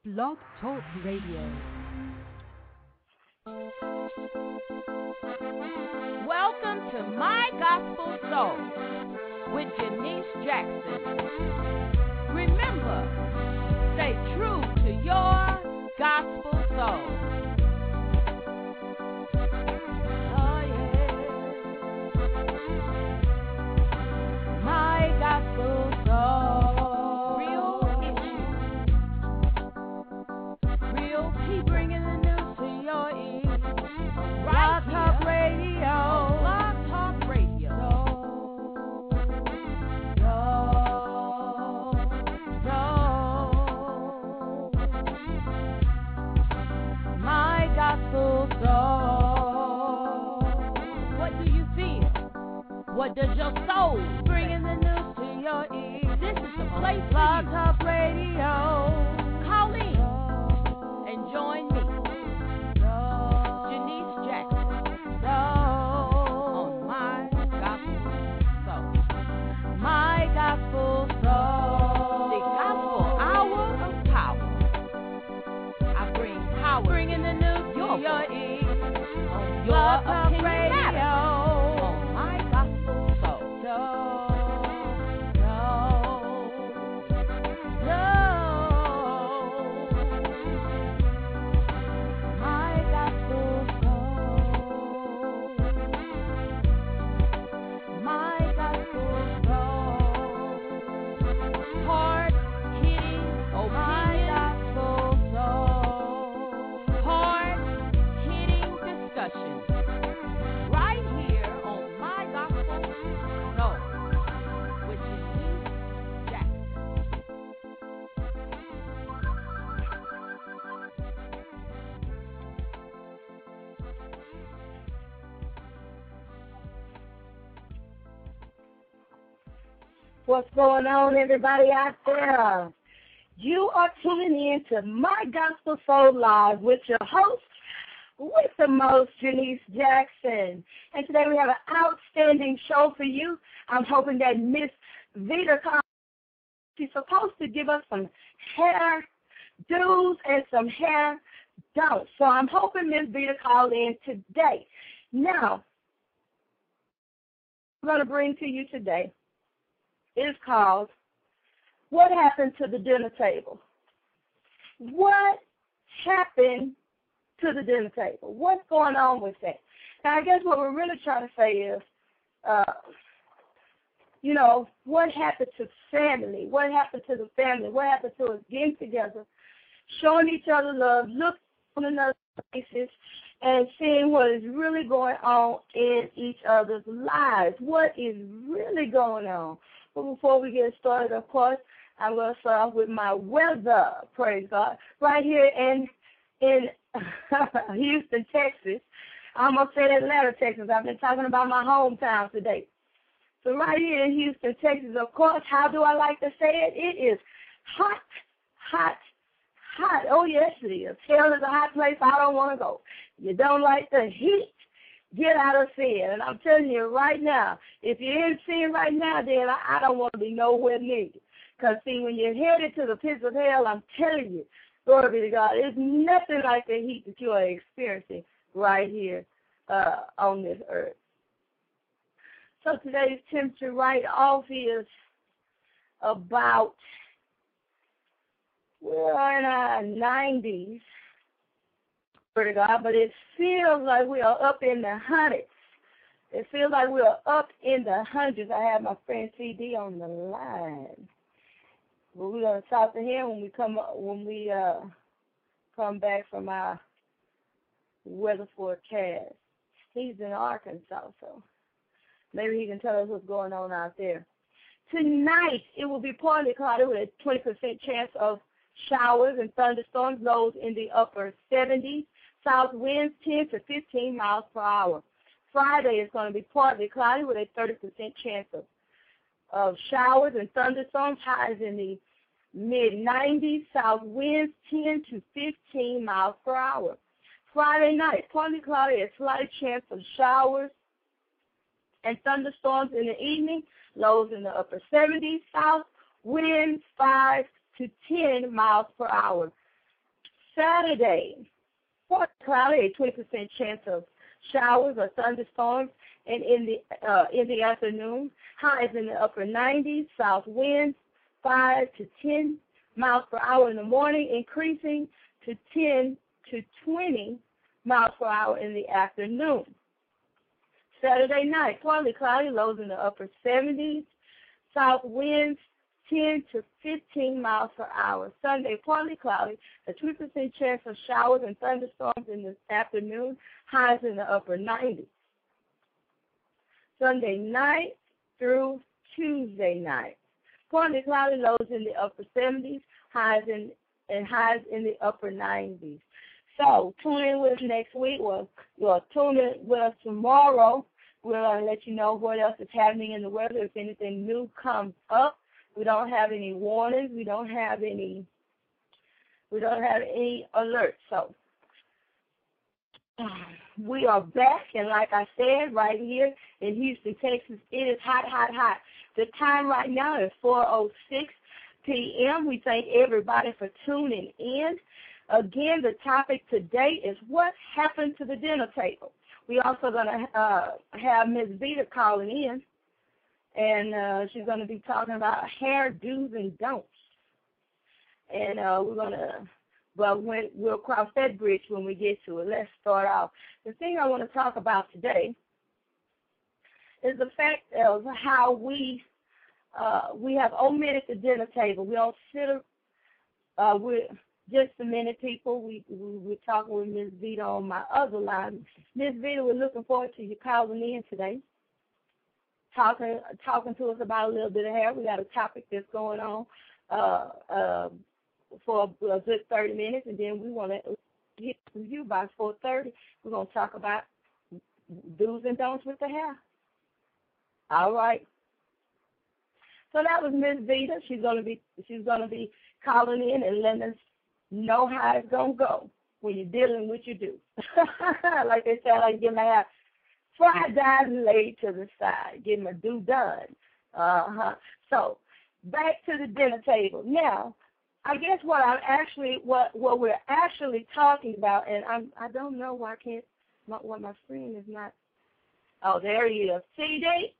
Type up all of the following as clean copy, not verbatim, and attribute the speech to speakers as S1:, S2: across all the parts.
S1: Blog Talk Radio.
S2: Welcome to My Gospel Soul with Janice Jackson. Remember, stay true to your gospel soul. Oh yeah, My Gospel Soul. Real people bringing the news to your ears. Right here. Talk Radio. Blog Talk Radio. My Gospel Soul. What do you feel? What does your soul bringing the news to your ears? This is the place for Blog Talk Radio. Call in and join me, Janice Jackson, on My Gospel Soul. My Gospel Soul. The Gospel Hour of Power. I bring power, bringing the news to your ears. On your opinion matters. On My Gospel Soul.
S3: What's going on, everybody out there? You are tuning in to My Gospel Soul Live with your host, with the most, Janice Jackson. And today we have an outstanding show for you. I'm hoping that Miss Vita, she's supposed to give us some hair do's and some hair don'ts. So I'm hoping Miss Vita called in today. Now, I'm going to bring to you today is called What Happened to the Dinner Table? What happened to the dinner table? What's going on with that? Now, I guess what we're really trying to say is, what happened to family? What happened to the family? What happened to us getting together, showing each other love, looking on another faces, and seeing what is really going on in each other's lives? What is really going on? But before we get started, of course, I'm going to start off with my weather, praise God, right here in Houston, Texas. I'm going to say Atlanta, Texas. I've been talking about my hometown today. So right here in Houston, Texas, of course, how do I like to say it? It is hot, hot, hot. Oh, yes, it is. Hell is a hot place I don't want to go. You don't like the heat? Get out of sin. And I'm telling you right now, if you're in sin right now, then I don't want to be nowhere near you. Because, see, when you're headed to the pits of hell, I'm telling you, glory be to God, it's nothing like the heat that you are experiencing right here on this earth. So today's temperature right off is about, we're in our 90s. To God, but it feels like we are up in the hundreds. It feels like we are up in the hundreds. I have my friend CD on the line. But we're gonna talk to him when we come back from our weather forecast. He's in Arkansas, so maybe he can tell us what's going on out there. Tonight it will be partly cloudy with a 20% chance of showers and thunderstorms. Lows in the upper 70s. South winds 10 to 15 miles per hour. Friday is going to be partly cloudy with a 30% chance of showers and thunderstorms. Highs in the mid-90s. South winds 10 to 15 miles per hour. Friday night, partly cloudy, a slight chance of showers and thunderstorms in the evening. Lows in the upper 70s. South winds 5 to 10 miles per hour. Saturday, partly cloudy, a 20% chance of showers or thunderstorms, and in the afternoon, highs in the upper 90s, south winds 5 to 10 miles per hour in the morning, increasing to 10 to 20 miles per hour in the afternoon. Saturday night, partly cloudy, lows in the upper 70s, south winds 10 to 15 miles per hour. Sunday, partly cloudy, a 2% chance of showers and thunderstorms in the afternoon, highs in the upper 90s. Sunday night through Tuesday night, partly cloudy, lows in the upper 70s, highs in the upper 90s. So tune in with us next week. We'll tune in with us tomorrow. We're going to let you know what else is happening in the weather. If anything new comes up, we don't have any warnings. We don't have any alerts. So we are back, and like I said, right here in Houston, Texas, it is hot, hot, hot. The time right now is 4:06 p.m. We thank everybody for tuning in. Again, the topic today is what happened to the dinner table. We also going to have Ms. Vita calling in, and she's going to be talking about hair do's and don'ts. And we're going to, well, we'll cross that bridge when we get to it. Let's start off. The thing I want to talk about today is the fact of how we have omitted the dinner table. We don't sit with just a minute, people. We're talking with Ms. Vita on my other line. Ms. Vita, we're looking forward to you calling in today, talking to us about a little bit of hair. We got a topic that's going on for a good 30 minutes, and then we want to get to you by 4:30. We're going to talk about do's and don'ts with the hair. All right. So that was Ms. Vita. She's going to be calling in and letting us know how it's going to go when you're dealing with your do. Like they say, I like to get my hair fried, dyed, and laid to the side, get my do done. So back to the dinner table. Now, I guess what we're actually talking about, and I don't know why my screen is not. Oh, there he is. CD.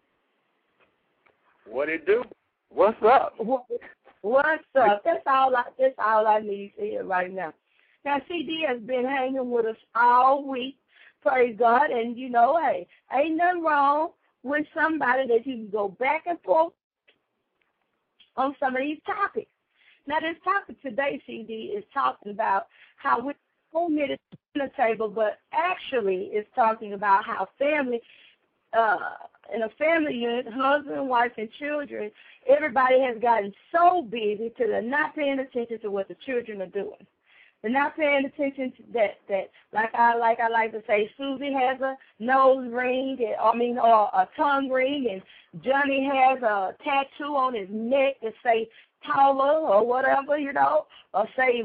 S4: What it do? What's up?
S3: What's up? That's all I need to hear right now. Now, CD has been hanging with us all week, praise God, and you know, hey, ain't nothing wrong with somebody that you can go back and forth on some of these topics. Now, this topic today, CD, is talking about how we're omitted the table, but actually it's talking about how family, in a family unit, husband, wife, and children, everybody has gotten so busy till they're not paying attention to what the children are doing. They're not paying attention to that like I like to say, Susie has a nose ring, or a tongue ring, and Johnny has a tattoo on his neck that say taller or whatever, or say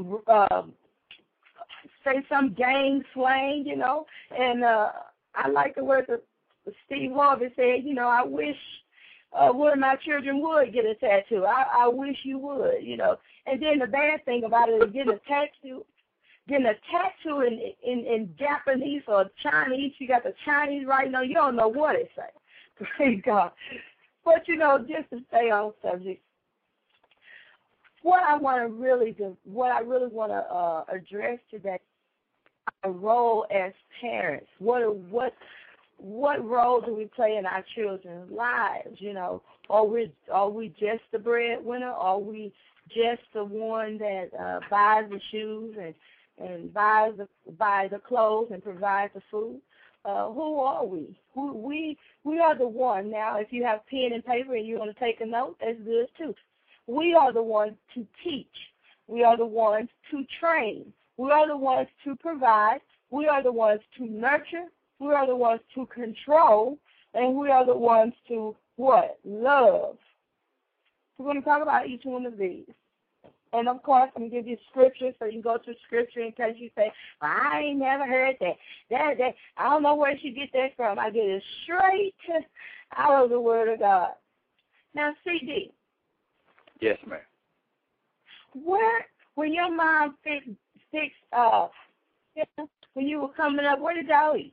S3: some gang slang, And I like the word that Steve Harvey said, I wish one of my children would get a tattoo. I wish you would, And then the bad thing about it is getting a tattoo in Japanese or Chinese. You got the Chinese writing on, you don't know what it says. Praise God. But, just to stay on subject, what I really want to address today, our role as parents. What role do we play in our children's lives? Are we just the breadwinner? Are we just the one that buys the shoes and buys the clothes and provides the food? Who are we? We are the one. Now, if you have pen and paper and you're going to take a note, that's good too. We are the ones to teach. We are the ones to train. We are the ones to provide. We are the ones to nurture. We are the ones to control. And we are the ones to what? Love. We're going to talk about each one of these. And, of course, I'm going to give you scripture so you can go to scripture in case you say, well, I ain't never heard that. That I don't know where she get that from. I get it straight out of the Word of God. Now, CD.
S4: Yes, ma'am.
S3: When your mom sticks, when you were coming up, where did y'all eat?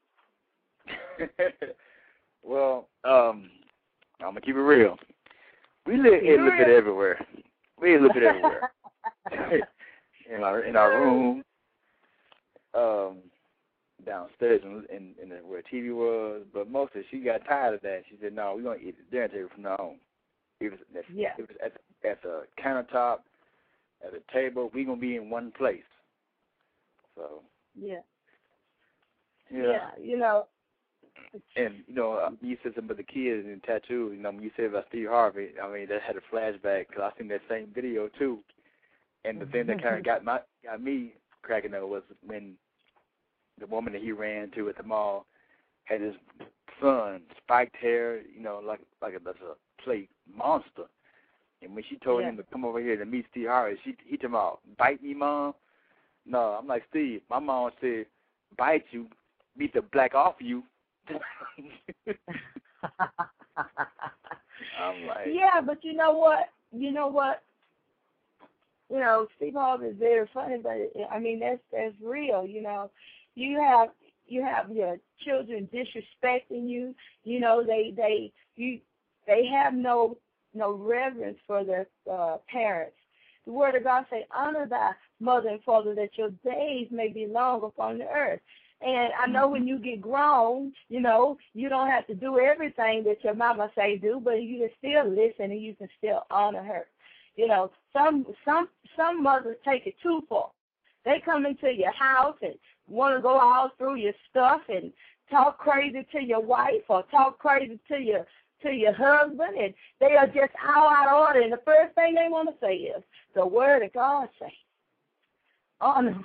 S4: Well, I'm gonna keep it real. We live a little bit everywhere. We a little bit everywhere. in our room, downstairs in where TV was, but mostly she got tired of that. She said, "No, we're gonna eat at the dinner table from now on." It was at the countertop, at the table. We're gonna be in one place. So
S3: yeah,
S4: And you said something about the kids and tattoos. When you said about Steve Harvey, I mean that had a flashback because I seen that same video too. And the thing that kind of got me cracking up was when the woman that he ran to at the mall had his son, spiked hair, like a play monster. And when she told him to come over here to meet Steve Harvey, he told me, "Bite me, Mom." No, I'm like, Steve, my mom said, "Bite you, beat the black off you." I'm like,
S3: yeah, but you know what? Steve Harvey is very funny, but I mean that's real. You have your children disrespecting you. They have no reverence for their parents. The Word of God say, "Honor thy mother and father, that your days may be long upon the earth." And I know when you get grown, you don't have to do everything that your mama say do, but you can still listen and you can still honor her. Some mothers take it too far. They come into your house and want to go all through your stuff and talk crazy to your wife or talk crazy to your husband, and they are just all out of order. And the first thing they want to say is, "The Word of God say, honor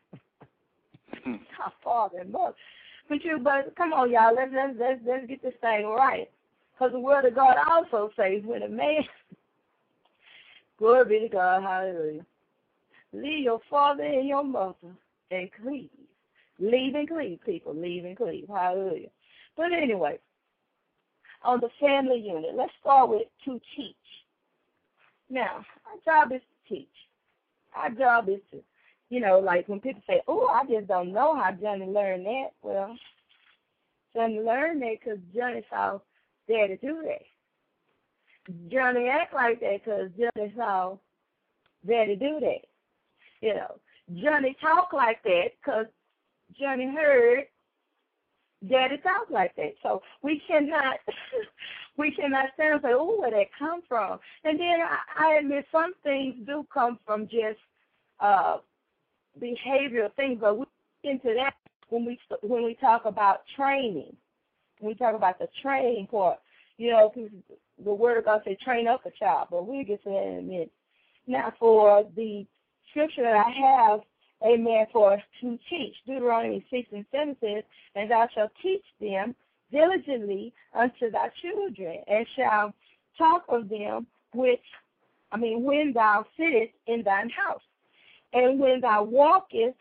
S3: our father and mother." But come on, y'all, let's get this thing right, because the Word of God also says when a man, glory be to God, hallelujah, leave your father and your mother and cleave. Leave and cleave, people, leave and cleave, hallelujah. But anyway, on the family unit, let's start with to teach. Now, our job is to teach. Our job is to, like when people say, "Oh, I just don't know how Johnny learned that." Well, Johnny learned that because Johnny saw Daddy do that. Johnny act like that because Johnny saw Daddy do that. Johnny talk like that because Johnny heard Daddy talk like that. So we cannot stand and say, "Oh, where that come from?" And then I admit some things do come from just behavioral things, but we get into that when we talk about training. When we talk about the training part, because the Word of God says, "Train up a child," but we'll get to that in a minute. Now, for the scripture that I have, amen, for to teach, Deuteronomy 6:7 says, "And thou shalt teach them diligently unto thy children, and shalt talk of them when thou sittest in thine house, and when thou walkest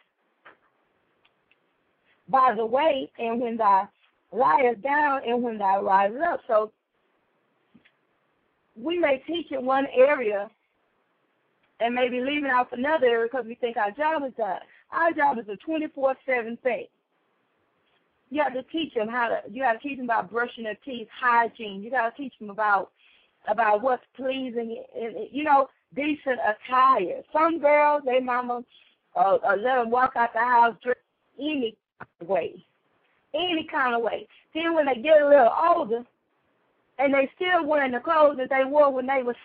S3: by the way, and when thou liest down, and when thou risest up." So we may teach in one area and maybe leaving out another area because we think our job is done. Our job is a 24/7 thing. You have to teach them about brushing their teeth, hygiene. You got to teach them about what's pleasing, and, decent attire. Some girls, their mama let them walk out the house dressed any kind of way. Then when they get a little older, and they still wearing the clothes that they wore when they was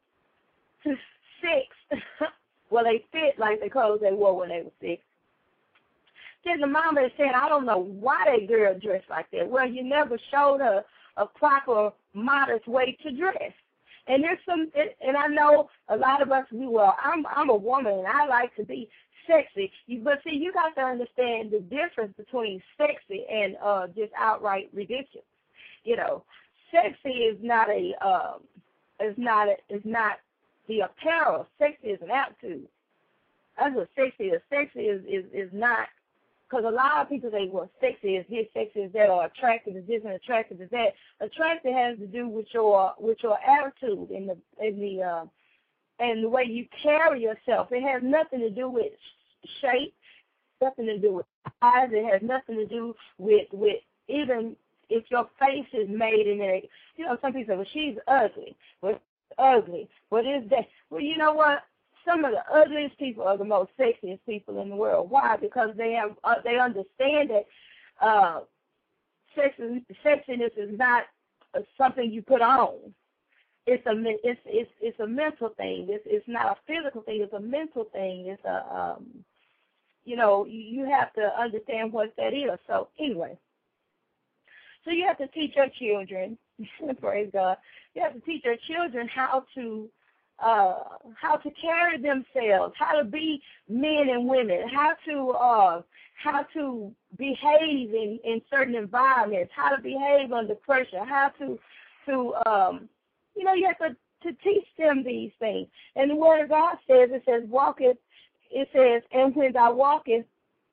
S3: 6, well, they fit like the clothes they wore when they were 6. Then the mama is saying, "I don't know why that girl dressed like that." Well, you never showed her a proper, modest way to dress. And and I know a lot of us, I'm a woman and I like to be sexy. But see, you got to understand the difference between sexy and just outright ridiculous. Sexy is not the apparel. Sexy is an attitude. That's what sexy is. Sexy is not, because a lot of people say, "Well, sexy is this, sexy is that, or attractive is this and attractive is that." Attractive has to do with your attitude and the way you carry yourself. It has nothing to do with shape, nothing to do with eyes. It has nothing to do with even if your face is made in a, you know, some people say, well, she's ugly. Well, ugly. What is that? Well, you know what? Some of the ugliest people are the most sexiest people in the world. Why? Because they understand that sexiness is not something you put on. It's a mental thing. It's not a physical thing. It's a mental thing. It's a you know, you have to understand what that is. So anyway, so you have to teach your children. Praise God. You have to teach your children how to carry themselves, how to be men and women, how to behave in certain environments, how to behave under pressure, how to you know, you have to teach them these things. And the Word of God says, it says, and when thou walkest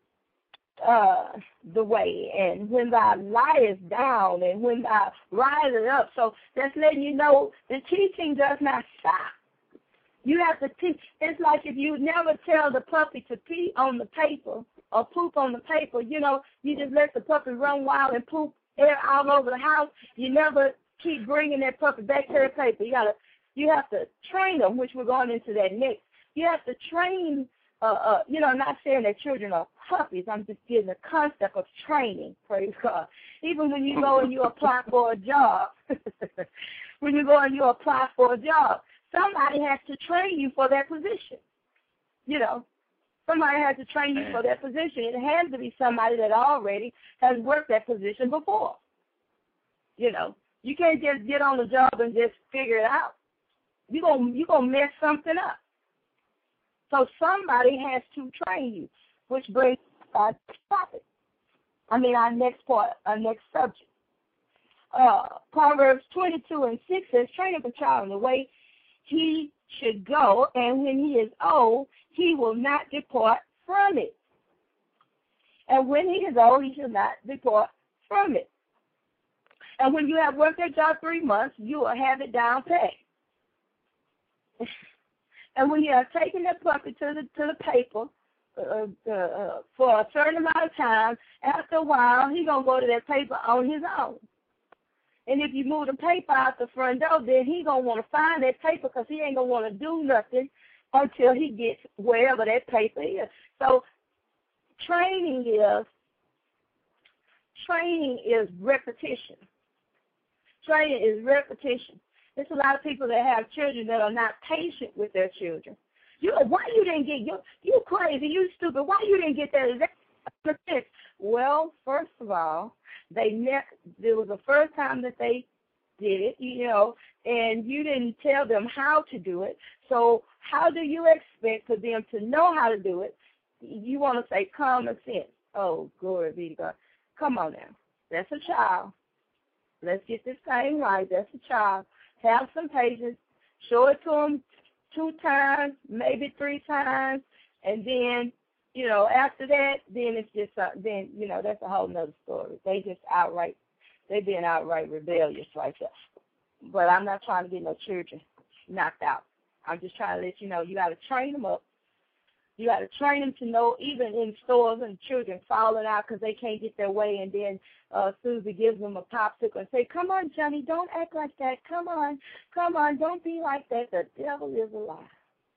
S3: the way, and when thou liest down, and when thou risest up. So that's letting you know the teaching does not stop. You have to teach. It's like if you never tell the puppy to pee on the paper or poop on the paper, you know, you just let the puppy run wild and poop air all over the house. You never keep bringing that puppy back to the paper. You have to train them, which we're going into that next. You have to train, you know, not saying that children are puppies. I'm just giving the concept of training, praise God. Even when you go and you apply for a job, somebody has to train you for that position. You know, somebody has to train you for that position. It has to be somebody that already has worked that position before. You know, you can't just get on the job and just figure it out. You're gonna mess something up. So somebody has to train you, which brings us to topic. Our next subject. Proverbs 22:6 says, train up a child in the way he should go, and when he is old, he will not depart from it. And when he is old, he shall not depart from it. And when you have worked that job 3 months, you will have it down pat. And when you have taken that puppy to the paper for a certain amount of time, after a while, he's going to go to that paper on his own. And if you move the paper out the front door, then he's going to want to find that paper because he ain't going to want to do nothing until he gets wherever that paper is. So training is repetition. Training is repetition. There's a lot of people that have children that are not patient with their children. Why you didn't get, you crazy, you stupid, why you didn't get that? Well, first of all, there was the first time that they did it, you know, and you didn't tell them how to do it. So how do you expect for them to know how to do it? You want to say common sense. Oh, glory be to God. Come on now. That's a child. Let's get this thing right. That's a child. Have some patience. Show it to them 2 times, maybe 3 times, and then, you know, after that, then it's just, then, you know, that's a whole nother story. They being outright rebellious right there. But I'm not trying to get no children knocked out. I'm just trying to let you know, you got to train them up. You got to train them to know, even in stores and children falling out because they can't get their way, and then Susie gives them a popsicle and say, come on, Johnny, don't act like that. Come on, don't be like that. The devil is a lie.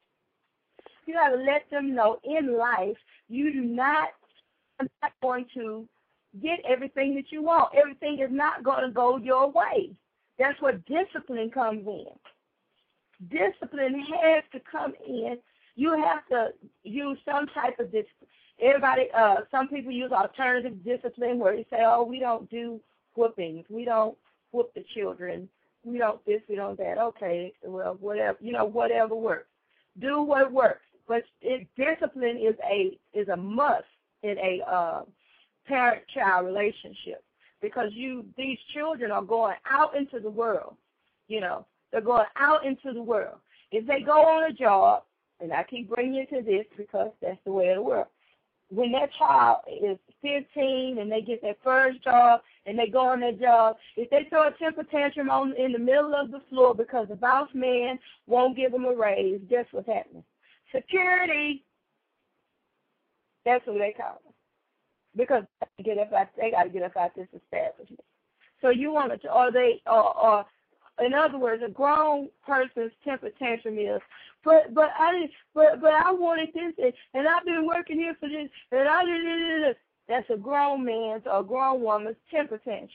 S3: You got to let them know in life you're not going to get everything that you want. Everything is not going to go your way. That's where discipline comes in. Discipline has to come in. You have to use some type of discipline. Everybody, some people use alternative discipline where they say, oh, we don't do whoopings. We don't whoop the children. We don't this, we don't that. Okay, well, whatever, you know, whatever works. Do what works. But discipline is a must in a parent-child relationship because these children are going out into the world. You know, they're going out into the world. If they go on a job, and I keep bringing you to this because that's the way of the world. When that child is 15 and they get their first job and they go on their job, if they throw a temper tantrum in the middle of the floor because the boss man won't give them a raise, guess what's happening? Security. That's who they call them. Because they got to get up out this establishment. So you want to, or in other words, a grown person's temper tantrum is, but I wanted this, and I've been working here for this, and I did this. That's a grown man's or a grown woman's temper tantrum.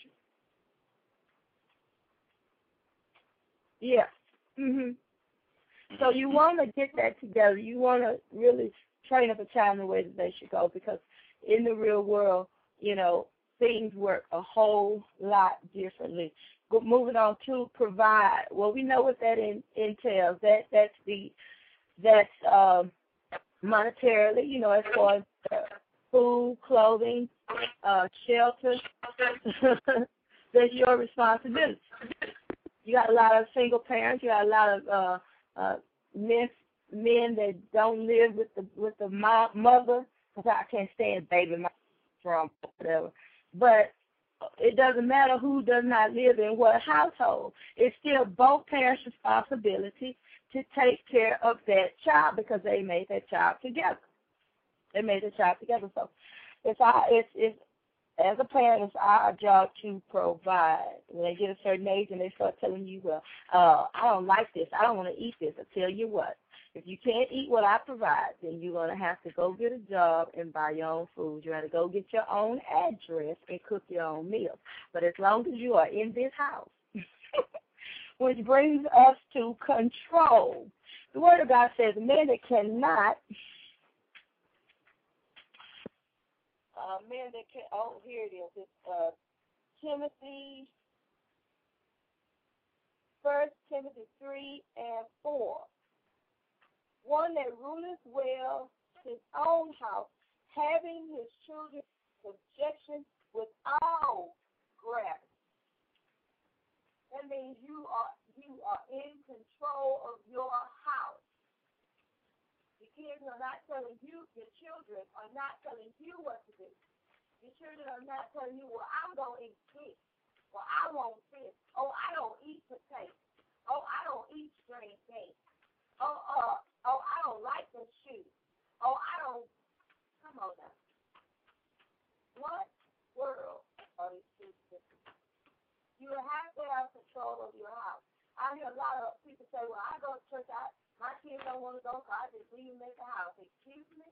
S3: Yeah. So you want to get that together. You want to really train up a child in the way that they should go, because in the real world, things work a whole lot differently. Moving on to provide. Well, we know what that entails. That's monetarily, as far as food, clothing, shelter. That's your responsibility. You got a lot of single parents. You got a lot of men that don't live with the mother, because I can't stand baby mama from whatever. But it doesn't matter who does not live in what household. It's still both parents' responsibility to take care of that child, because they made that child together. So as a parent, it's our job to provide. When they get a certain age and they start telling you, well, I don't like this, I don't want to eat this, I tell you what, if you can't eat what I provide, then you're going to have to go get a job and buy your own food. You have to go get your own address and cook your own meals. But as long as you are in this house, which brings us to control. The Word of God says, men that cannot, here it is. It's Timothy, 1 Timothy 3:4. One that ruleth well his own house, having his children in subjection with all gravity. That means you are in control of your house. Your kids are not telling you, your children are not telling you what to do. Your children are not telling you, well, I'm going to eat this. Well, I won't this. Oh, I don't eat potatoes. Oh, I don't eat string beans. Oh, I don't like the shoes. Oh, I don't. Come on now. What world are these kids? You have to have control of your house. I hear a lot of people say, well, I go to church, my kids don't want to go, so I just leave them at the house. Excuse me?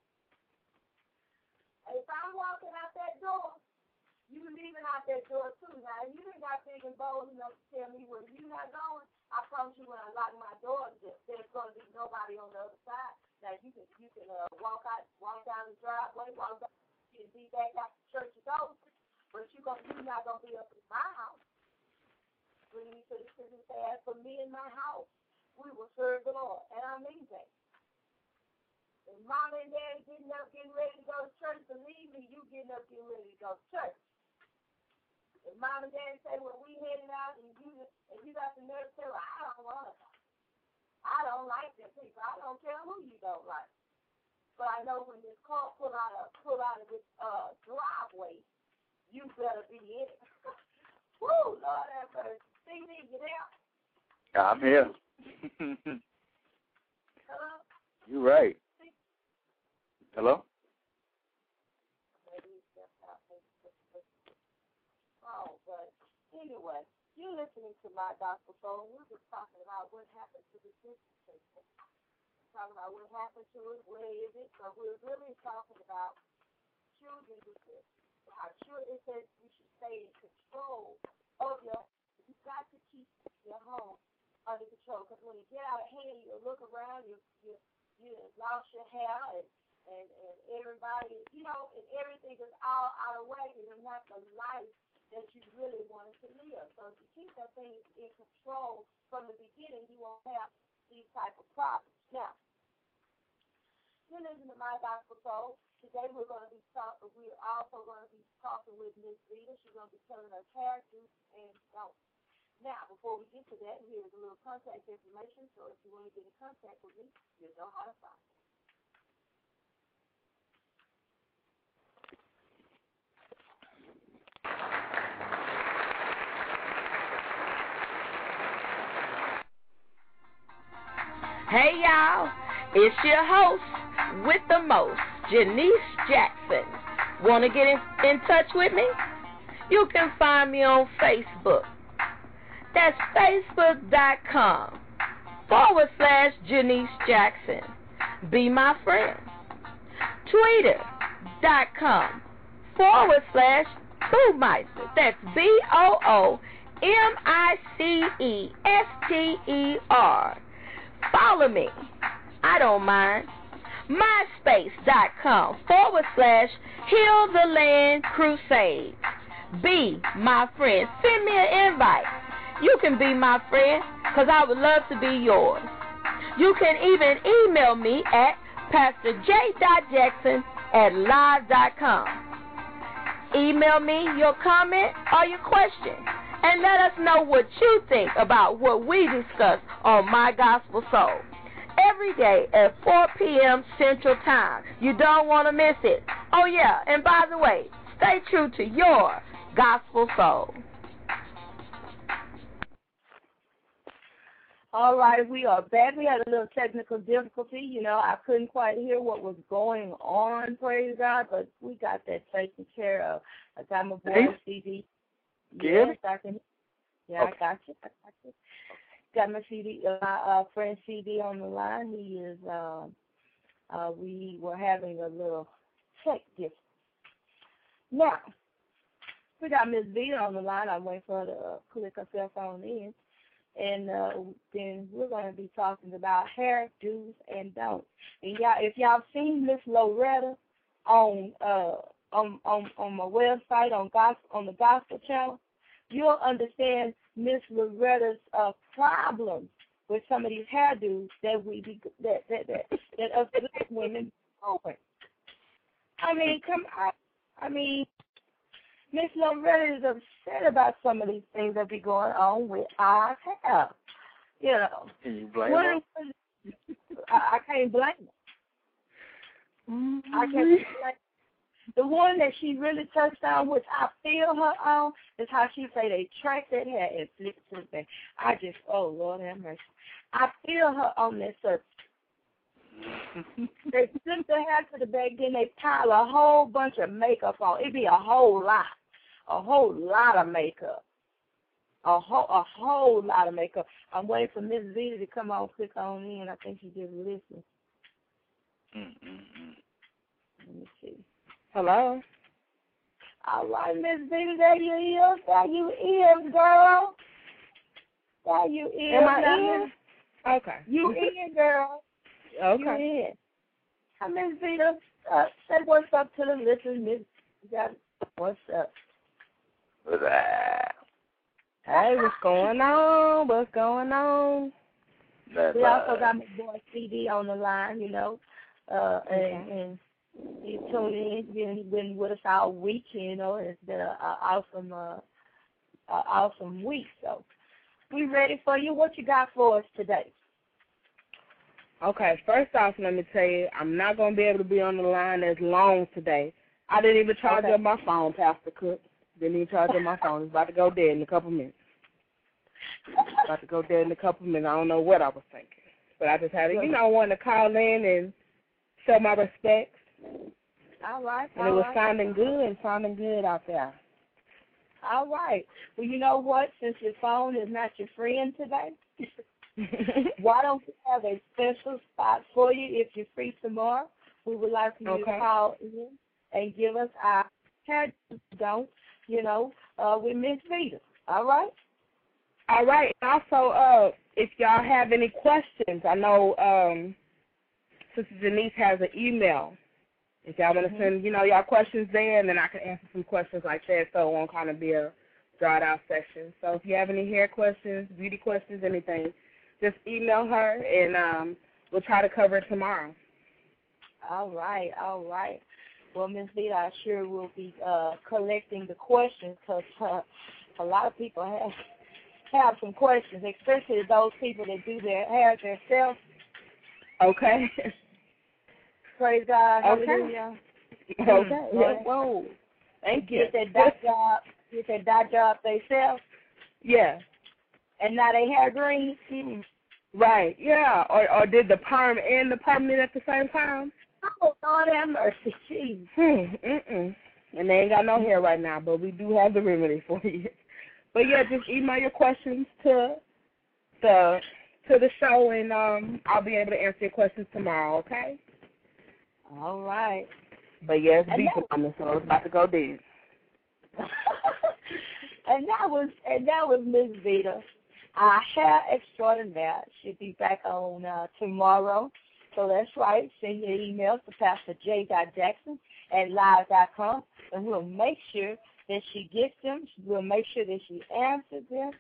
S3: If I'm walking out that door, you leaving out that door too. Now, if you ain't got big and bold enough to tell me where you're not going, I promise you when I lock my door, there's going to be nobody on the other side. Now, you can walk down the driveway, walk down and be back out the church is over, but you're not going to be up in my house. When you to the scripture say, as for me and my house, we will serve the Lord. And I mean that. If mom and dad getting up, getting ready to go to church, believe me, you getting up, getting ready to go to church. If mom and dad say, well, we headed out, and you got the nerve to say, well, I don't want to go. I don't like them people. I don't care who you don't like. But I know when this car pull out of this driveway, you better be in it. Woo, Lord have mercy. CD, you there?
S4: I'm here.
S3: Hello?
S4: You're right. Hello?
S3: Oh, but anyway, you're listening to My Gospel Soul. We're just talking about what happened to the dissertation. Talking about what happened to it, where is it? So we're really talking about children with this. Our children, it says we should stay in control of your. You've got to keep your home under control, because when you get out of hand, you look around, you lost your hair, and everybody, and everything is all out of whack, and you're not the life that you really wanted to live. So if you keep that thing in control from the beginning, you won't have these type of problems. Now, you're listening to My Gospel Soul. Today we're also going to be talking with Ms. Rita. She's going to be telling her characters and don'ts. Now, before we get to that, here's a little contact information. So if you want to get in contact with me, you'll know how to find me.
S2: Hey, y'all. It's your host with the most,
S5: Janice Jackson. Want to get in touch with me? You can find me on Facebook. That's facebook.com/Janice Jackson. Be my friend. Twitter.com/Boomeister. That's BOOMICESTER. Follow me. I don't mind. MySpace.com/Heal the Land Crusade. Be my friend. Send me an invite. You can be my friend because I would love to be yours. You can even email me at pastorj.jackson@live.com. Email me your comment or your question and let us know what you think about what we discuss on My Gospel Soul. Every day at 4 p.m. Central Time. You don't want to miss it. Oh, yeah, and by the way, stay true to your gospel soul.
S3: All right, we are back. We had a little technical difficulty. You know, I couldn't quite hear what was going on, praise God, but we got that taken care of. I got my boy CD. Yes, I can. Yeah, okay. I got you. Got my CD, my friend CD on the line. He is, we were having a little tech difference. Now, we got Miss Vita on the line. I'm waiting for her to click herself on in. And then we're going to be talking about hair do's and don'ts. And y'all, if y'all seen Miss Loretta on my website on the Gospel Channel, you'll understand Miss Loretta's problems with some of these hairdos that us black women open. I mean, come on. I mean, Miss Loretta is upset about some of these things that be going on with our hair. You know.
S4: Can you blame her?
S3: I can't blame her.
S5: Mm-hmm.
S3: I can't blame her. The one that she really touched on, which I feel her on, is how she say they track that hair and flip it to the back. I just, oh, Lord have mercy. I feel her on that surface. They flip the hair to the back, then they pile a whole bunch of makeup on. It be a whole lot of makeup. A whole lot of makeup. I'm waiting for Miss Vita to come on, click on in. I think she just listened. Let me see.
S5: Hello?
S3: All right, Miss Vita, there you is. There you is, girl. There you is.
S5: Am I in? Okay.
S3: You in, girl.
S5: Okay.
S3: You in. Hi, Miss Vita. Say what's up to the listeners, Miss Vita. What's up?
S5: Hey, what's going on? What's going on?
S3: We also got my boy CD on the line, you know, and he tuned in. He's been with us all week, you know. It's been an awesome week. So we ready for you. What you got for us today?
S5: Okay, first off, let me tell you, I'm not going to be able to be on the line as long today. I didn't even charge up my phone, Pastor Cook. Didn't even charge up my phone. It's about to go dead in a couple minutes. I don't know what I was thinking. But I just had to, want to call in and show my respects.
S3: All right.
S5: And it was sounding good out there.
S3: All right. Well, you know what? Since your phone is not your friend today, why don't we have a special spot for you if you're free tomorrow? We would like for you to call in and give us our hair don'ts, with Miss Vita. All right?
S5: All right. Also, if y'all have any questions, I know Sister Janice has an email. If y'all want to send, y'all questions there, and then I can answer some questions like that, so it won't kind of be a drawn-out session. So if you have any hair questions, beauty questions, anything, just email her, and we'll try to cover it tomorrow.
S3: All right. Well, Ms. Vita, I sure will be collecting the questions because a lot of people have some questions, especially those people that do their hair themselves.
S5: Okay.
S3: Praise God. Hallelujah.
S5: Okay. Whoa. Thank you.
S3: Get that dot job themselves.
S5: Yeah.
S3: And now they hair green.
S5: Right. Yeah. Or did the perm and the permanent at the same time?
S3: Oh, Lord have mercy. Jeez.
S5: And they ain't got no hair right now, but we do have the remedy for you. But yeah, just email your questions to the show, and I'll be able to answer your questions tomorrow. Okay?
S3: All right.
S5: But yeah, it's deep on me, so it's about to go deep.
S3: and that was Miss Vita, our hair extraordinaire. She'll be back on tomorrow. So that's right. Send your emails to PastorJ.Jackson@live.com, and we'll make sure that she gets them. We'll make sure that she answers them.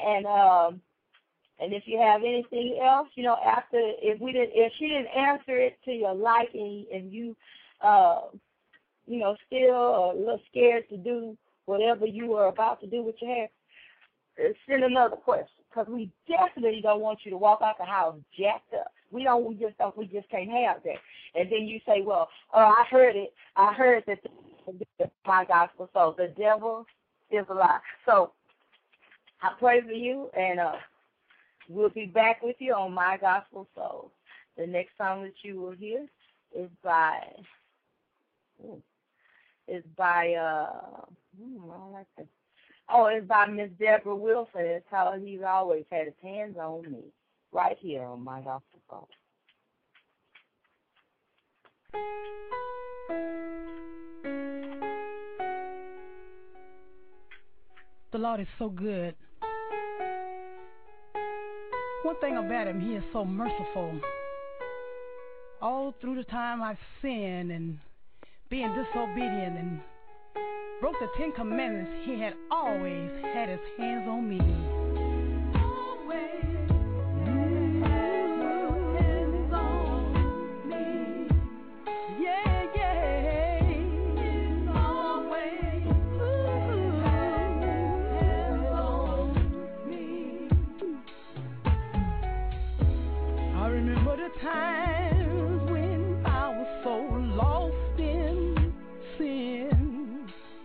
S3: And if you have anything else, after if she didn't answer it to your liking, and you still a little scared to do whatever you were about to do with your hair, send another question, because we definitely don't want you to walk out the house jacked up. We just can't have that. And then you say, well, I heard that my gospel soul. The devil is a lie. So I pray for you, and we'll be back with you on My Gospel Soul. The next song that you will hear is by it's by Miss Deborah Wilson. It's how he's always had his hands on me, right here on My Gospel Soul.
S6: The Lord is so good. One thing about him, he is so merciful. All through the time I've sinned and being disobedient and broke the 10 Commandments, he had always had his hands on me. Times when I was so lost in sin,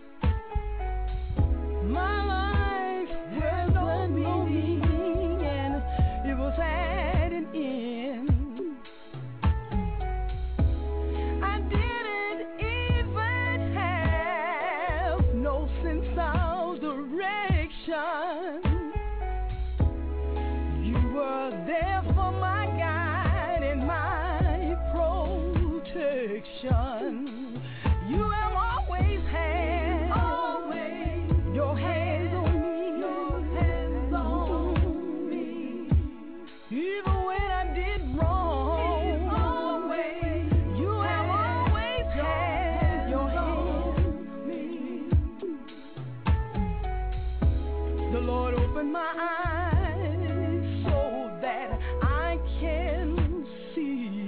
S6: my life had no meaning and it was at an end. I didn't even have no sense of direction. You were there for my guide and my protection. You have always had your hands on me, even when I did wrong. You have always had your hands on me. The Lord opened my eyes so that I can see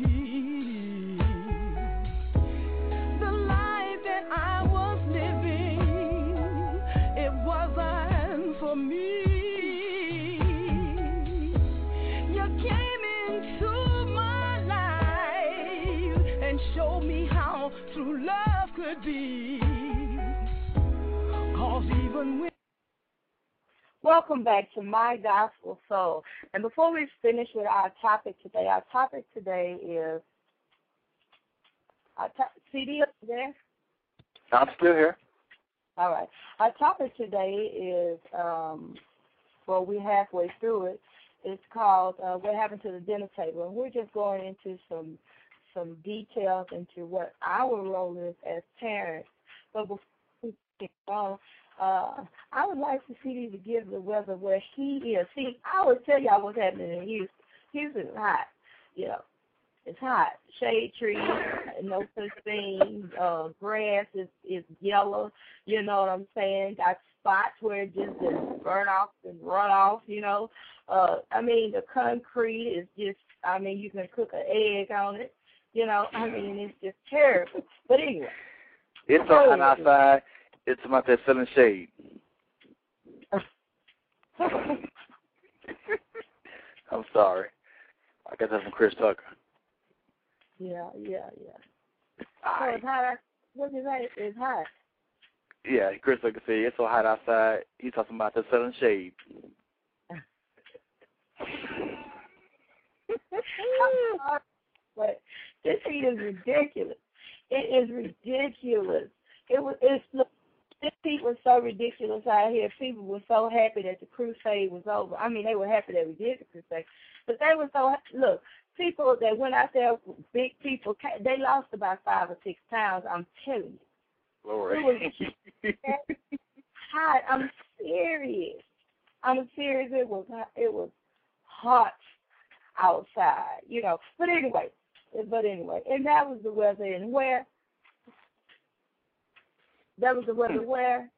S6: the life that I was living. It wasn't for me. You came into my life and showed me how true love could be. 'Cause even when
S3: Welcome back to My Gospel Soul. And before we finish with our topic today is CD up there?
S4: I'm still here.
S3: All right. Our topic today is, we're halfway through it. It's called What Happened to the Dinner Table. And we're just going into some details into what our role is as parents. But before we get on, I would like for CD to give the weather where he is. See, I would tell y'all what's happening in Houston. Houston is hot. It's hot. Shade trees, no such thing. Grass is yellow. You know what I'm saying? Got spots where it just burn off and run off, the concrete is just, you can cook an egg on it. It's just terrible. But anyway.
S4: It's so hot outside. It's about that selling shade. I'm sorry. I got that from Chris Tucker.
S3: Yeah.
S4: Right.
S3: So it's hot. What is that? It's hot.
S4: Yeah, Chris Tucker said it's so hot outside. He's talking about the selling shade.
S3: But This heat is ridiculous. It is ridiculous. This heat was so ridiculous out here. People were so happy that the crusade was over. I mean, they were happy that we did the crusade. But they were so, look, people that went out there, big people, they lost about 5 or 6 pounds, I'm telling you.
S4: Glory.
S3: It was hot. I'm serious. It was hot outside, you know. But anyway, and that was the weather. And where? That was the weather where?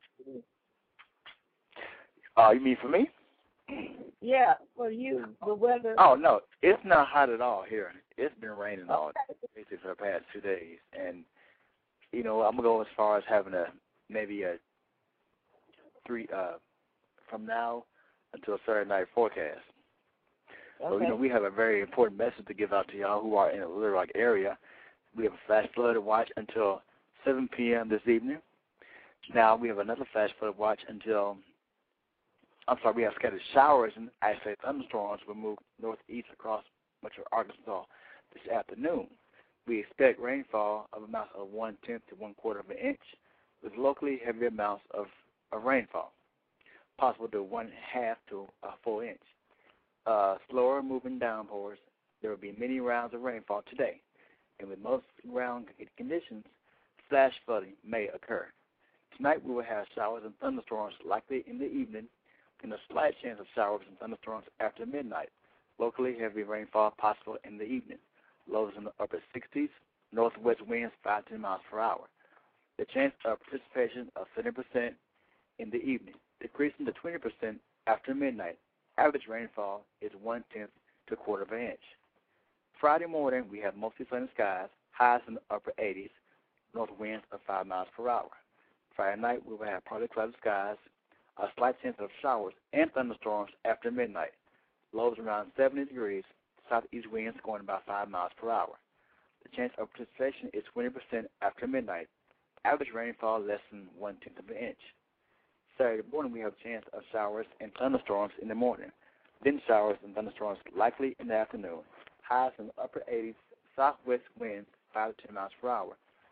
S4: You mean for me?
S3: Yeah, for you, the weather.
S4: Oh, no, it's not hot at all here. It's been raining all basically for the past 2 days. And, you know, I'm going to go as far as having maybe a 3 from now until Saturday night forecast.
S3: Okay.
S4: So, you know, we have a very important message to give out to y'all who are in a Little Rock area. We have a flash flood watch until 7 p.m. this evening. Now we have another flash flood watch until, we have scattered showers and isolated thunderstorms will move northeast across much of Arkansas this afternoon. We expect rainfall of amounts of 1/10 to 1/4 of an inch with locally heavy amounts of rainfall, possible to 1/2 to a full inch. Slower moving downpours. There will be many rounds of rainfall today, and with most ground conditions, flash flooding may occur. Tonight we will have showers and thunderstorms likely in the evening, and a slight chance of showers and thunderstorms after midnight. Locally heavy rainfall possible in the evening. Lows in the upper 60s, northwest winds 5 to 10 miles per hour. The chance of precipitation of 70% in the evening, decreasing to 20% after midnight. Average rainfall is 1/10 to 1/4 of an inch. Friday morning, we have mostly sunny skies, highs in the upper 80s, north winds of 5 miles per hour. Friday night, we will have partly cloudy skies, a slight chance of showers and thunderstorms after midnight. Lows around 70 degrees, southeast winds going about 5 miles per hour. The chance of precipitation is 20% after midnight. Average rainfall less than 1/10 of an inch. Saturday morning, we have a chance of showers and thunderstorms in the morning. Then showers and thunderstorms likely in the afternoon. Highs in the upper 80s, southwest winds 5 to 10 miles per hour.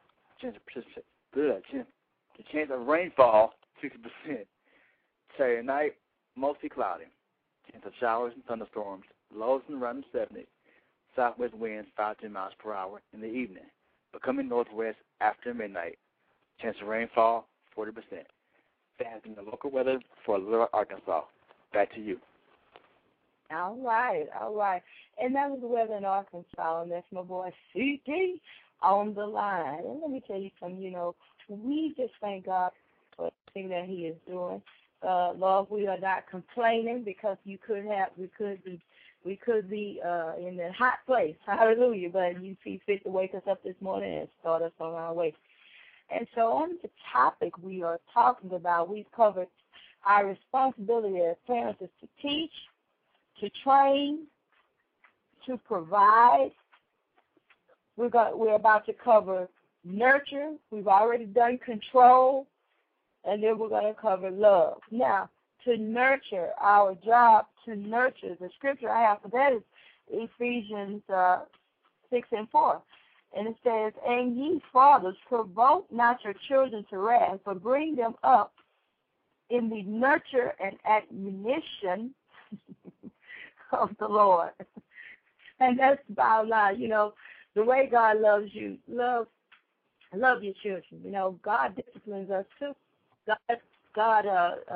S4: The chance of rainfall 60%. Saturday night, mostly cloudy. Chance of showers and thunderstorms. Lows in around the 70s. Southwest winds 5 to 10 miles per hour in the evening. Becoming northwest after midnight. Chance of rainfall 40%. That has been the local weather for Little Rock, Arkansas. Back to you.
S3: All right. And that was the weather in Arkansas, and that's my boy CT on the line. And let me tell you something, you know, we just thank God for everything that he is doing. Lord, we are not complaining because we could be in a hot place. Hallelujah. But you see fit to wake us up this morning and start us on our way. And so on the topic we are talking about, we've covered our responsibility as parents is to teach, to train, to provide. We're about to cover nurture. We've already done control. And then we're going to cover love. Now, to nurture, our job to nurture, the scripture I have for that is Ephesians 6:4. And it says, and ye fathers, provoke not your children to wrath, but bring them up in the nurture and admonition of the Lord. And that's about line. You know, the way God loves you, love your children. You know, God disciplines us too. God,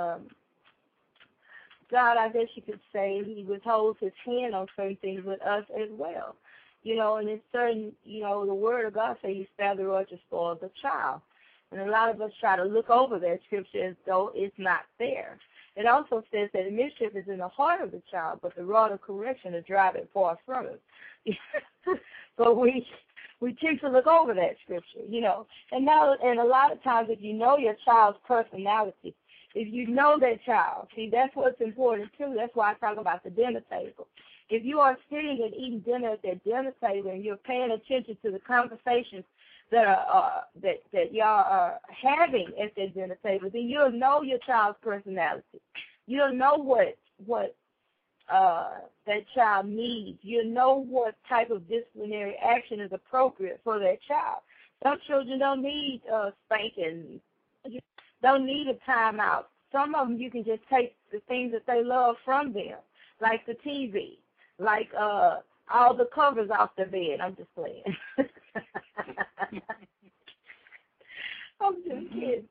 S3: I guess you could say, he withholds his hand on certain things with us as well. You know, and it's certain, you know, the word of God says you spare the rod to spoil the child. And a lot of us try to look over that scripture as though it's not there. It also says that the mischief is in the heart of the child, but the rod of correction to drive it far from it. But we tend to look over that scripture, you know. And a lot of times, if you know your child's personality, if you know that child, see, that's what's important too. That's why I talk about the dinner table. If you are sitting and eating dinner at that dinner table and you're paying attention to the conversations that y'all are having at that dinner table, then you'll know your child's personality. You'll know what that child needs. You know what type of disciplinary action is appropriate for that child. Some children don't need spanking, don't need a timeout. Some of them you can just take the things that they love from them, like the TV, like all the covers off the bed. I'm just playing. I'm just kidding.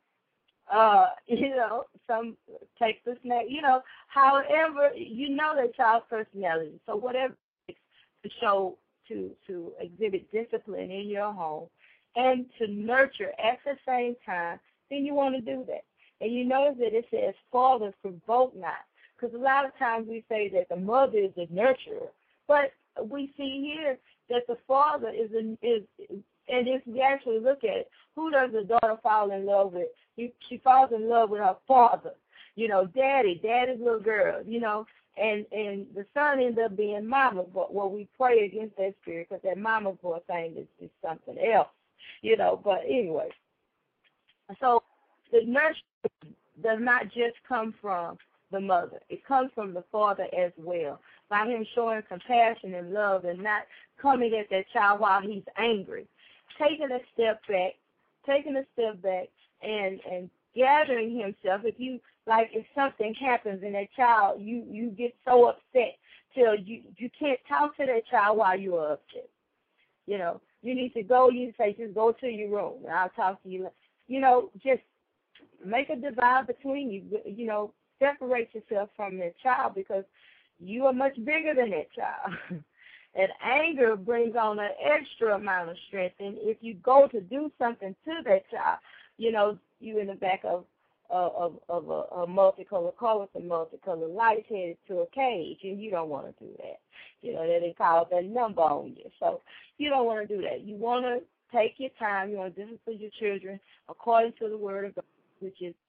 S3: Some take the snack, however, that child's personality. So whatever it takes to show, to exhibit discipline in your home and to nurture at the same time, then you want to do that. And you notice that it says, fathers, provoke not. Because a lot of times we say that the mother is the nurturer. But we see here that the father is and if we actually look at it, who does the daughter fall in love with? She falls in love with her father, daddy's little girl, and the son ends up being mama. But we pray against that spirit because that mama boy thing is something else, But anyway, so the nurture does not just come from the mother. It comes from the father as well, by him showing compassion and love and not coming at that child while he's angry. Taking a step back and gathering himself. If something happens and that child, you get so upset till you can't talk to that child while you're upset. You need to go, you say, just go to your room and I'll talk to you. Just make a divide between you. Separate yourself from that child because you are much bigger than that child. And anger brings on an extra amount of strength. And if you go to do something to that child, you in the back of a multicolored car with a multicolored lights headed to a cage, and you don't want to do that. They call that number on you. So you don't want to do that. You want to take your time. You want to discipline your children according to the Word of God, which is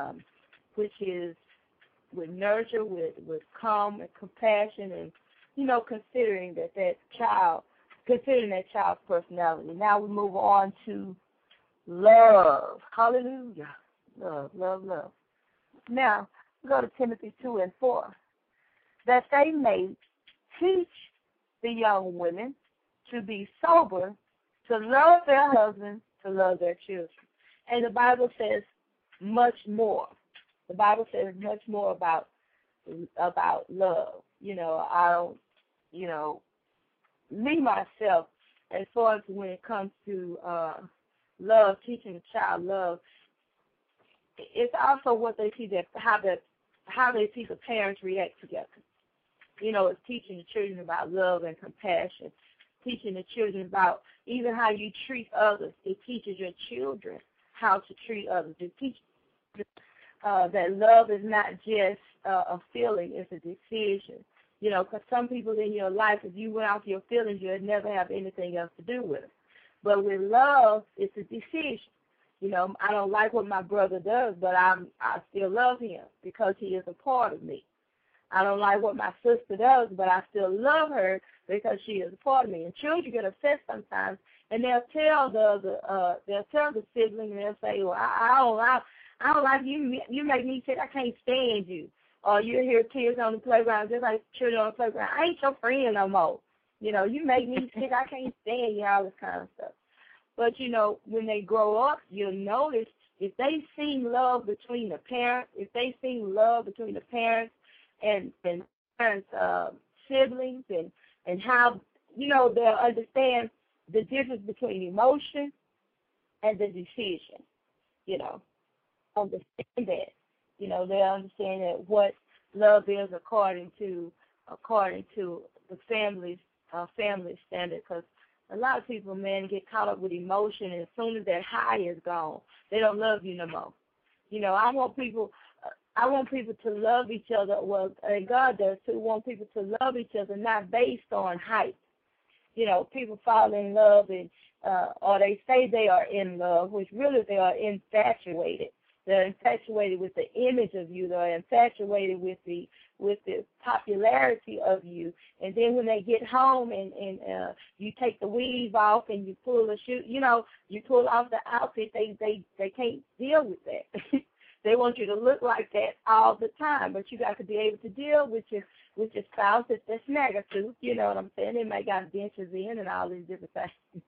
S3: with nurture, with calm and compassion, and considering that child's personality. Now we move on to love. Hallelujah. Love. Now, we go to Timothy 2:4. That they may teach the young women to be sober, to love their husbands, to love their children. And the Bible says much more. The Bible says much more about love. I don't, me myself, as far as when it comes to love, teaching a child love, it's also what they see, how they see the parents react together. It's teaching the children about love and compassion, teaching the children about even how you treat others. It teaches your children how to treat others. It teaches that love is not just a feeling, it's a decision. Because some people in your life, if you went off your feelings, you'd never have anything else to do with them. But with love, it's a decision. I don't like what my brother does, but I still love him because he is a part of me. I don't like what my sister does, but I still love her because she is a part of me. And children get upset sometimes, and they'll tell the sibling, and they'll say, "Well, I don't like you. You make me sick. I can't stand you." Or you hear kids on the playground, just like children on the playground. "I ain't your friend no more. You make me sick. I can't stand you." All this kind of stuff. But when they grow up, you'll notice if they see love between the parents, and parents, siblings, and how they'll understand the difference between emotion and the decision. Understand that. They'll understand that what love is according to the family standard. Because a lot of people, man, get caught up with emotion, and as soon as that high is gone, they don't love you no more. I want people to love each other. Well, and God does too. Want people to love each other, not based on height. People fall in love, and or they say they are in love, which really they are infatuated. They're infatuated with the image of you. They're infatuated with the popularity of you. And then when they get home and you take the weave off and you pull the shoe, you pull off the outfit, they can't deal with that. They want you to look like that all the time, but you got to be able to deal with your spouse if they're snagger-tooth. You know what I'm saying? They might got dentures in and all these different things.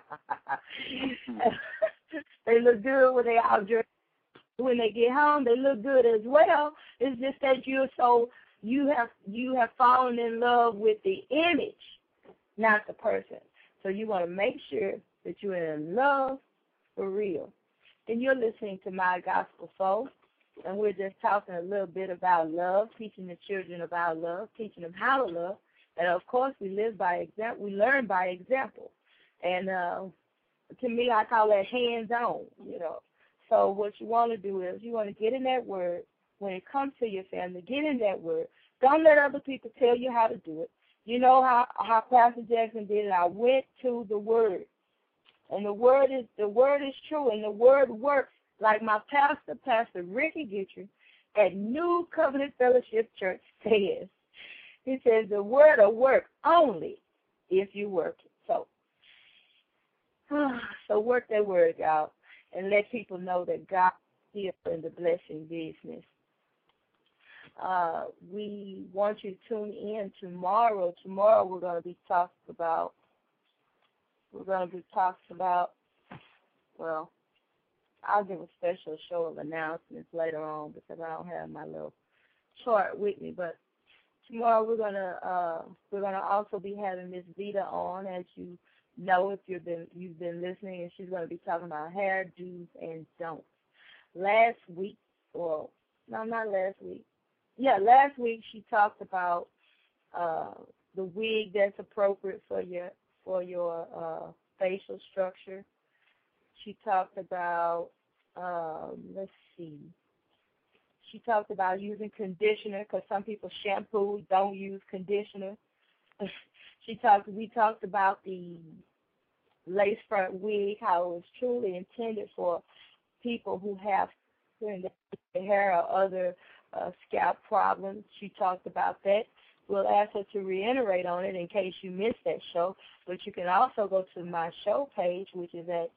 S3: They look good when they out dressed. When they get home, they look good as well. It's just that you have fallen in love with the image, not the person. So you want to make sure that you're in love for real. And you're listening to My Gospel Soul, and we're just talking a little bit about love, teaching the children about love, teaching them how to love. And, of course, we live by example. We learn by example. And to me, I call that hands-on, you know. So what you want to do is you want to get in that word. When it comes to your family, get in that word. Don't let other people tell you how to do it. You know how Pastor Jackson did it. I went to the word. And the word is true, and the word works. Like my pastor, Pastor Ricky Guthrie, at New Covenant Fellowship Church says. He says the word will work only if you work it. So work that word out and let people know that God is in the blessing business. We want you to tune in tomorrow. Tomorrow we're going to be talking about, well, I'll give a special show of announcements later on because I don't have my little chart with me. But tomorrow we're gonna also be having Miss Vita on, as you know if you've been listening, and she's going to be talking about hair do's and don'ts. Last week she talked about the wig that's appropriate for your facial structure. She talked about, she talked about using conditioner because some people shampoo, don't use conditioner. We talked about the lace front wig, how it was truly intended for people who have hair or other scalp problems. She talked about that. We'll ask her to reiterate on it in case you missed that show, but you can also go to my show page, which is at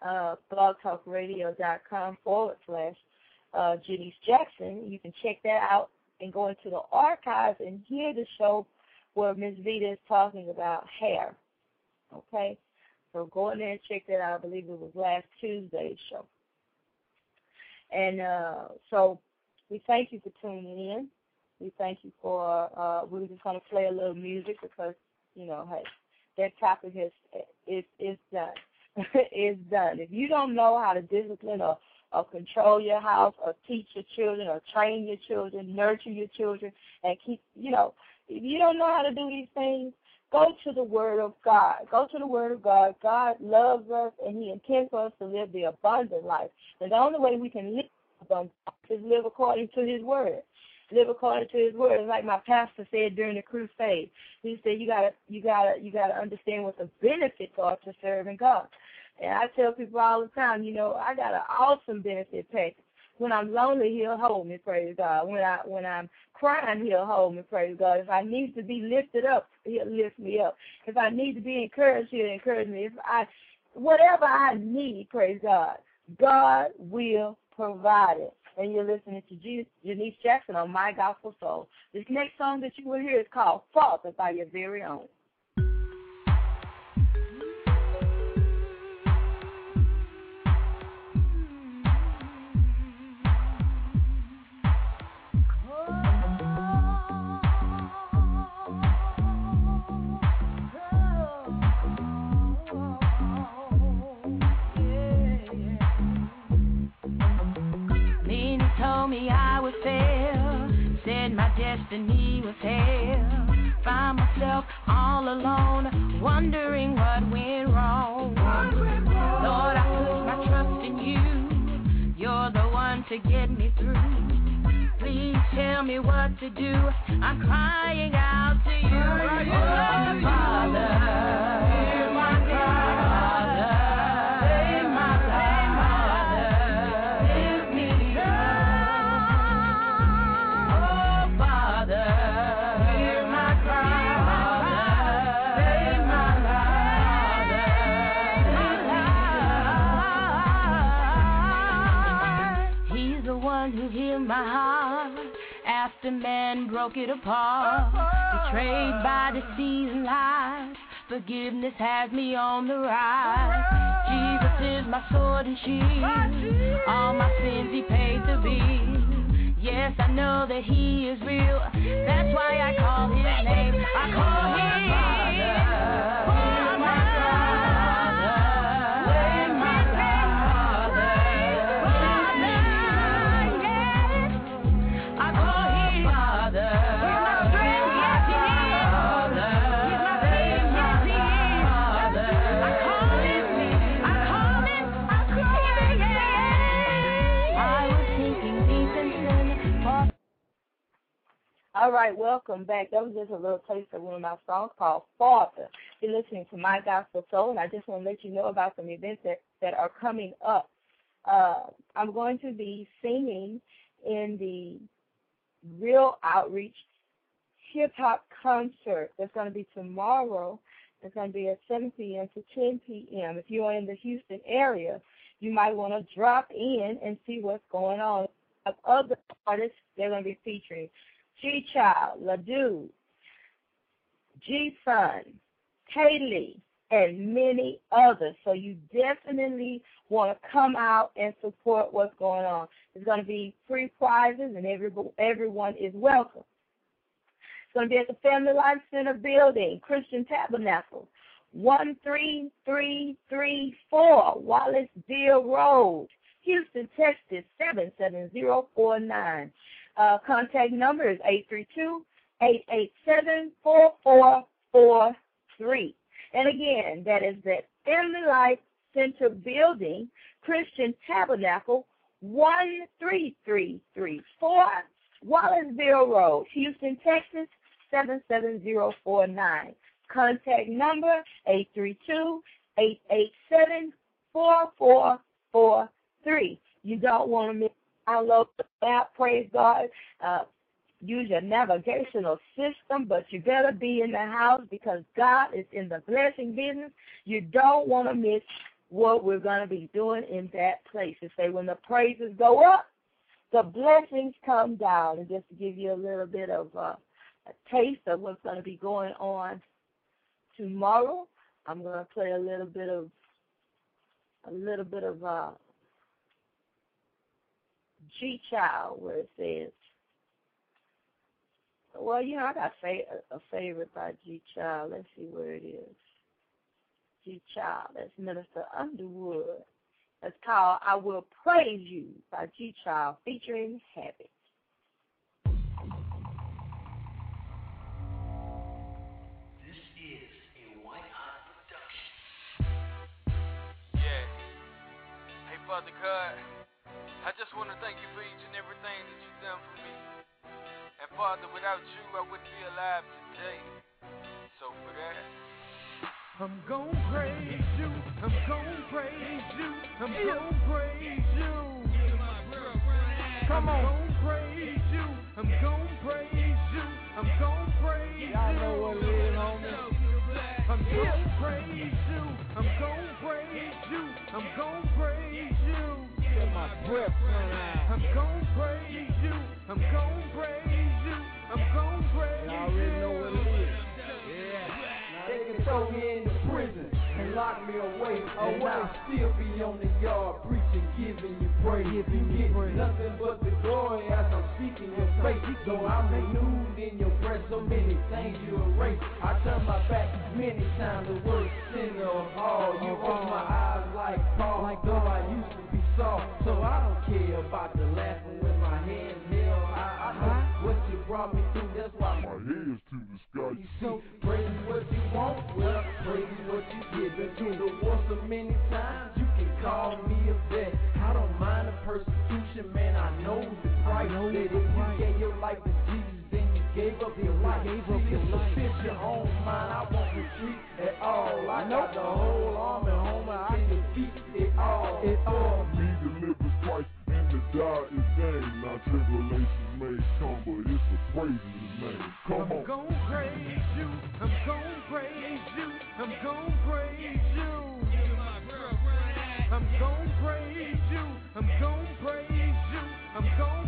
S3: blogtalkradio.com/Janice Jackson. You can check that out and go into the archives and hear the show where Ms. Vita is talking about hair. Okay? So go in there and check that out. I believe it was last Tuesday's show. And so we thank you for tuning in. We thank you for, we're just going to play a little music because, you know, hey, that topic is done. It's done. If you don't know how to discipline or control your house or teach your children or train your children, nurture your children, and keep, you know, if you don't know how to do these things, go to the Word of God. Go to the Word of God. God loves us, and He intends for us to live the abundant life. And the only way we can live abundant life is live according to His Word. Live according to His Word. It's like my pastor said during the crusade. He said you gotta understand what the benefits are to serving God. And I tell people all the time, you know, I got an awesome benefit package. When I'm lonely, He'll hold me, praise God. When I'm crying, He'll hold me, praise God. If I need to be lifted up, He'll lift me up. If I need to be encouraged, He'll encourage me. Whatever I need, praise God, God will provide it. And you're listening to Janice Jackson on My Gospel Soul. This next song that you will hear is called Father by your very own.
S7: Told me I would fail, said my destiny was hell. Found myself all alone, wondering what went wrong. Lord, I put my trust in you. You're the one to get me through. Please tell me what to do. I'm crying out to you. Oh, Father, hear my cry. one who healed my heart after man broke it apart. Betrayed by deceit and lies, forgiveness has me on the rise. Jesus is my sword and shield, all my sins he paid the bill. Yes, I know that he is real, that's why I call his name. I call him Father.
S3: All right, welcome back. That was just a little taste of one of my songs called Father. You're listening to My Gospel Soul, and I just want to let you know about some events that are coming up. I'm going to be singing in the Real Outreach hip-hop concert. That's going to be tomorrow. It's going to be at 7 p.m. to 10 p.m. If you're in the Houston area, you might want to drop in and see what's going on. Other artists they're going to be featuring: G-Child, Ladu, G-Sun, Kaylee, and many others. So you definitely want to come out and support what's going on. There's going to be free prizes, and everyone is welcome. It's going to be at the Family Life Center building, Christian Tabernacle, 13334 Wallace-Deal Road, Houston, Texas, 77049. Contact number is 832-887-4443. And again, that is the Family Life Center building, Christian Tabernacle, 13334 Wallace-Deal Road, Houston, Texas, 77049. Contact number 832-887-4443. You don't want to miss. Download the app, praise God. Use your navigational system, but you better be in the house because God is in the blessing business. You don't want to miss what we're going to be doing in that place. To say when the praises go up, the blessings come down. And just to give you a little bit of a taste of what's going to be going on tomorrow, I'm going to play a little bit of G-Child, where it says, well, you know, I got a favorite by G-Child. Let's see where it is. G-Child, that's Minister Underwood. That's called I Will Praise You by G-Child, featuring Habit.
S8: This is a White Hot production.
S9: Yeah. Hey, Father God, I just want to thank you for each and everything that you've done for me. And Father, without you, I wouldn't be alive today. So for that,
S10: I'm gon' praise you, I'm gon' praise you, I'm gon' praise you. Come on. I'm gon' praise you, I'm gon' praise you, I'm gon' praise you. Y'all know what it is, homie. I'm gon' praise you, I'm gon' praise you, I'm gon' praise you. Get my breath run out. I'm gon' praise you, I'm gon' praise you, I'm gon' praise you. Y'all already know what it is. Yeah. They can throw me in the prison and lock me away, and I'll still be on the yard preaching, giving you praise. You get nothing but the glory as I'm seeking your face. So I'm renewed in your breath, so many things you erase. I turn my back many times, the worst sinner of all. You open my eyes like Paul, though I used to be soft. So I don't care about the laughing with my hands held high. I know what you brought me through, that's why my head's to the sky. You see, praise what you want, well, praise what you give. Into the war so many times, you can call me a vet. I don't mind the persecution, man, I know the price. That if you gave your life to Jesus, then you gave up your life. See, it's sufficient on mine, I won't retreat at all. I got the whole army, homie, I can defeat it all. It all.
S11: Me delivers Christ and the die is gain. Now tribulations may come, but it's a praise in his name. Come on.
S10: I'm gon' praise you, I'm gon' praise you, I'm gon' praise you. I'm gon' praise you, I'm gon' praise you, I'm gon'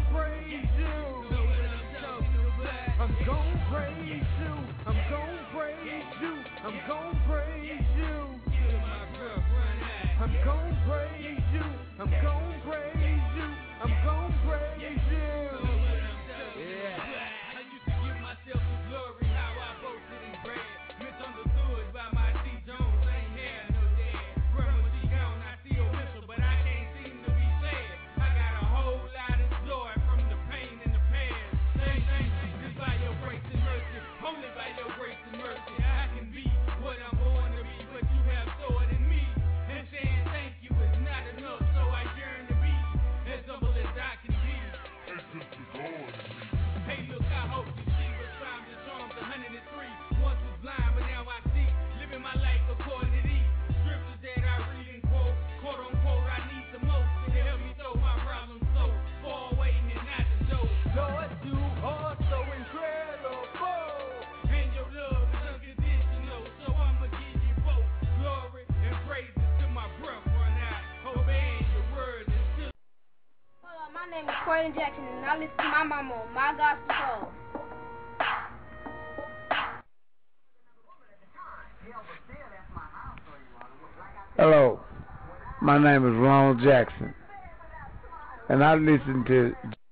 S10: gon' praise you. I'm gon' praise you. Yeah.
S12: I used to give myself the glory, how I boasted and bragged. Misunderstood by my C. Jones, ain't had no dad. Grandma, she gone, I still miss her, but I can't seem to be sad. I got a whole lot of joy from the pain in the past. Thank you, just by your grace and mercy, only by your grace and mercy, I can be what I'm born to be, but you have stored in me. And saying thank you is not enough, so I yearn to be as humble as I can be. Hey, look, I hope you see what's found in Psalms 103. Once was blind, but now I see. Living my life according to these scriptures that I read and quote. Quote unquote, I need the most to help me throw my problems so far away and not the door.
S10: Lord, you are so incredible.
S12: And your love is unconditional, so I'ma give you both glory and praises till my breath run out. Obeying your word is still.
S13: Hello, my name is Corey Jackson, and I listen to my mama on My Gospel Soul.
S14: Hello, my name is Ronald Jackson, and I listen to.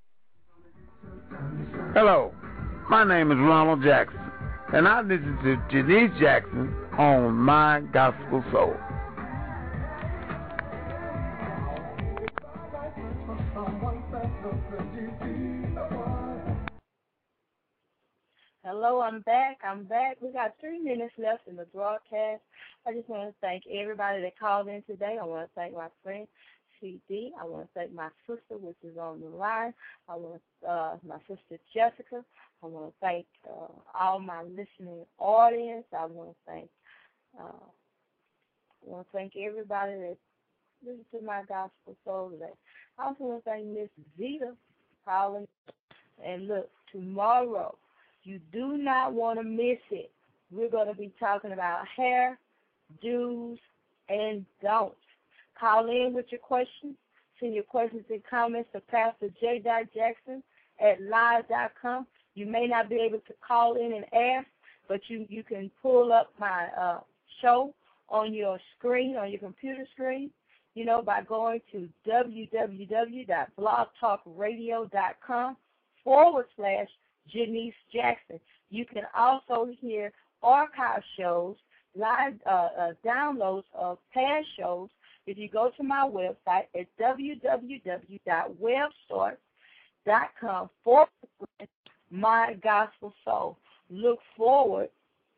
S14: Hello, my name is Ronald Jackson, and I listen to Janice Jackson on My Gospel Soul.
S3: Hello, I'm back. We got 3 minutes left in the broadcast. I just want to thank everybody that called in today. I want to thank my friend CD. I want to thank my sister, which is on the line. I want my sister Jessica. I want to thank all my listening audience. I want to thank everybody that listens to My Gospel Soul today. I also want to thank Miss Zeta calling. And look, tomorrow, you do not want to miss it. We're going to be talking about hair, do's, and don'ts. Call in with your questions. Send your questions and comments to Pastor J. Jackson at live.com. You may not be able to call in and ask, but you can pull up my show on your screen, on your computer screen, by going to www.blogtalkradio.com/Janice Jackson. You can also hear archive shows, live downloads of past shows if you go to my website at www.websource.com/My Gospel Soul. Look forward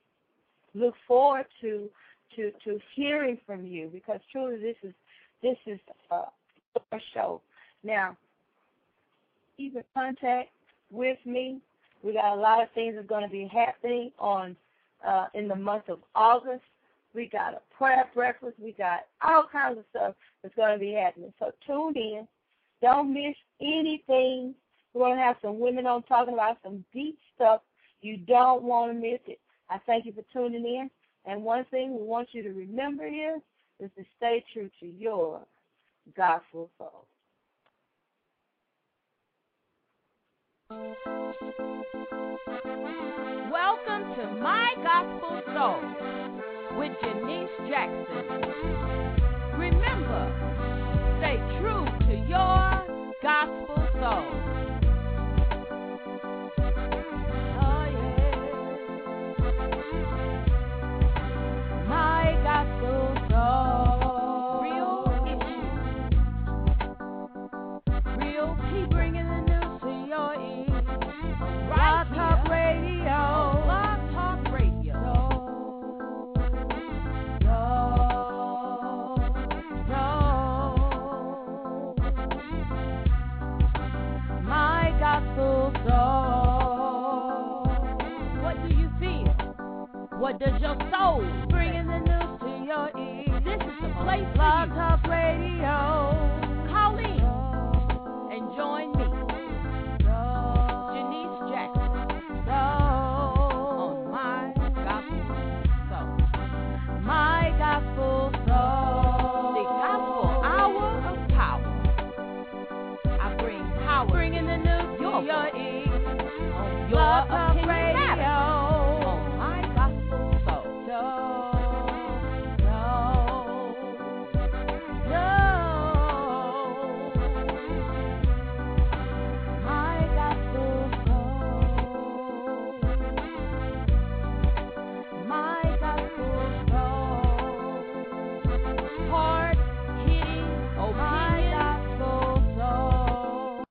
S3: to hearing from you, because truly this is a show. Now, keep in contact with me. We got a lot of things that's going to be happening in the month of August. We got a prayer breakfast. We got all kinds of stuff that's going to be happening. So tune in. Don't miss anything. We're going to have some women on talking about some deep stuff. You don't want to miss it. I thank you for tuning in. And one thing we want you to remember is to stay true to your gospel soul.
S2: Welcome to My Gospel Soul with Janice Jackson. Remember, stay true to your gospel soul. Oh yeah, My Gospel Soul. Real people bringing the news to your ears. Blog Talk Radio. Blog Talk Radio. My Gospel Soul. What do you feel? What does your soul bringing the news to your ears? This is the place for Blog Talk Radio. Call in and join me, Janice Jackson, on My Gospel Soul. My Gospel Soul. The Gospel Hour of Power. I bring power, bringing the news to your ears on your